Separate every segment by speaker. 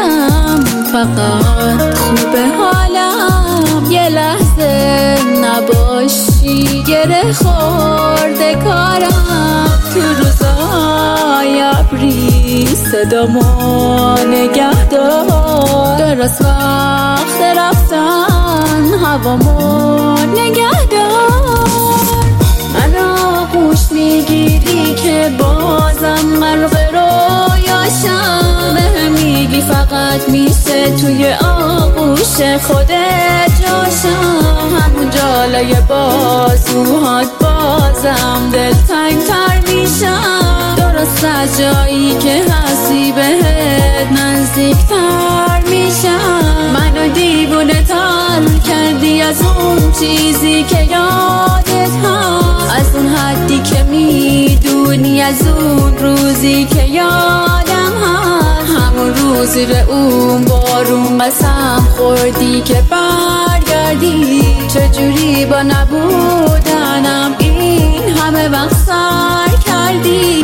Speaker 1: میگم فقط خوبه حالم، یه لحظه نباشی گره خورده کارم. تو روزای ابری صدامو نگه دار، درست وقت رفتن هوامو نگه دار. منو گوش میگیری که بازم غرق رویاشم، بهم میگی فقط میشه توی آغوش خودت جاشم. همون جالای بازوهات بازم دلتنگ تر میشم، درست از جایی که هستی بهت نزدیکتر میشم. منو دیوونه تر کردی از اون چیزی که یادت هست، از اون حدی که میدونی، از اون روزی که یادم هست. همون روزی رو اون بارون قسم خوردی که برگردی، چجوری با نبودنم این همه وقت سر کردی.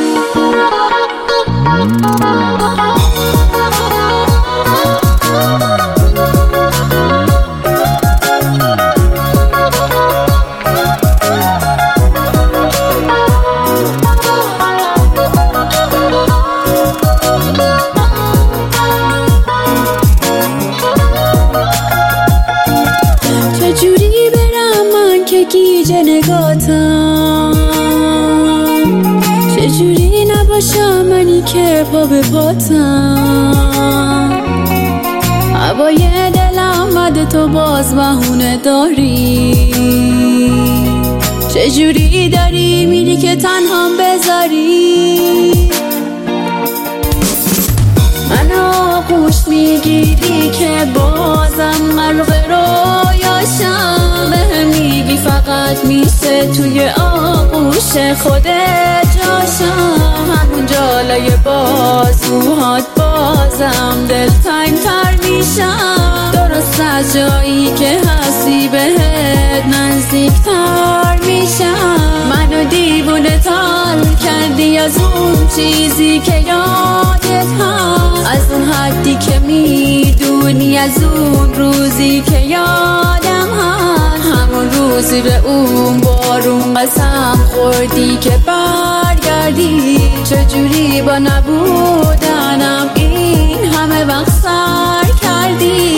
Speaker 1: چجوری برم من که گیج نگاتم، چجوری نباشم منی که پا به پاتم. هوای دلم بده تو باز بهونه داری، چجوری داری میری که تنهام بذاری. منو گوش میگیری که بازم غرق رویاشم، بهم میگی فقط میشه توی آغوش خودت جاشم. همون جالای بازوهات بازم دلتنگ تر میشم، درست از جایی که هستی بهت نزدیکتر میشم. منو دیوونه تر کردی از اون چیزی که یادت هست، از اون حدی که میدونی، از اون روزی که یادم هست. همون روزی رو اون بارون قسم خوردی که برگردی، چجوری با نبودنم این همه وقت سر کردی.